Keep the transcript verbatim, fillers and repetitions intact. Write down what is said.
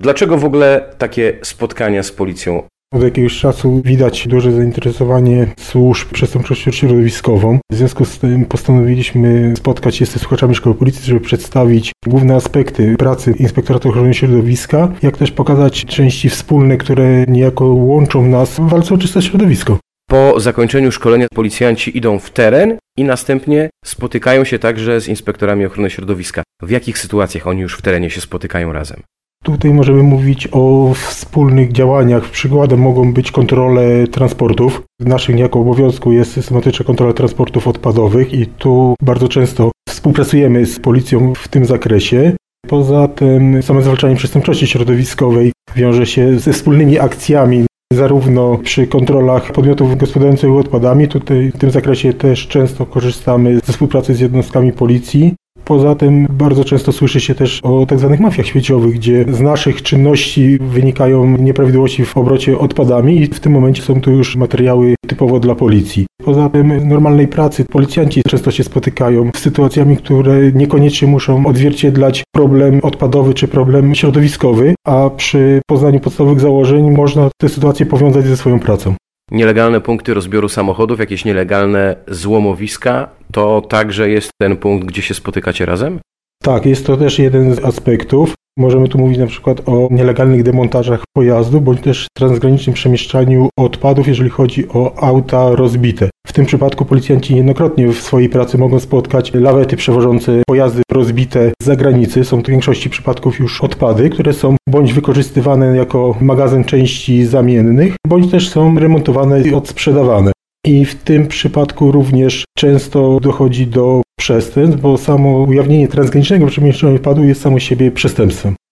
Dlaczego w ogóle takie spotkania z policją? Od jakiegoś czasu widać duże zainteresowanie służb przestępczością środowiskową. W związku z tym postanowiliśmy spotkać się ze słuchaczami Szkoły Policji, żeby przedstawić główne aspekty pracy Inspektoratu Ochrony Środowiska, jak też pokazać części wspólne, które niejako łączą nas w walce o czyste środowisko. Po zakończeniu szkolenia policjanci idą w teren i następnie spotykają się także z inspektorami ochrony środowiska. W jakich sytuacjach oni już w terenie się spotykają razem? Tutaj możemy mówić o wspólnych działaniach. Przykładem mogą być kontrole transportów. W naszym niejako obowiązku jest systematyczna kontrola transportów odpadowych i tu bardzo często współpracujemy z policją w tym zakresie. Poza tym same zwalczanie przestępczości środowiskowej wiąże się ze wspólnymi akcjami, zarówno przy kontrolach podmiotów gospodarujących odpadami. Tutaj w tym zakresie też często korzystamy ze współpracy z jednostkami policji. Poza tym bardzo często słyszy się też o tak zwanych mafiach śmieciowych, gdzie z naszych czynności wynikają nieprawidłowości w obrocie odpadami i w tym momencie są to już materiały typowo dla policji. Poza tym w normalnej pracy policjanci często się spotykają z sytuacjami, które niekoniecznie muszą odzwierciedlać problem odpadowy czy problem środowiskowy, a przy poznaniu podstawowych założeń można te sytuacje powiązać ze swoją pracą. Nielegalne punkty rozbioru samochodów, jakieś nielegalne złomowiska, to także jest ten punkt, gdzie się spotykacie razem? Tak, jest to też jeden z aspektów. Możemy tu mówić na przykład o nielegalnych demontażach pojazdu, bądź też transgranicznym przemieszczaniu odpadów, jeżeli chodzi o auta rozbite. W tym przypadku policjanci niejednokrotnie w swojej pracy mogą spotkać lawety przewożące pojazdy rozbite z zagranicy. Są to w większości przypadków już odpady, które są bądź wykorzystywane jako magazyn części zamiennych, bądź też są remontowane i odsprzedawane. I w tym przypadku również często dochodzi do przestępstw, bo samo ujawnienie transgranicznego przemieszczania odpadu jest samo z siebie przestępstwem.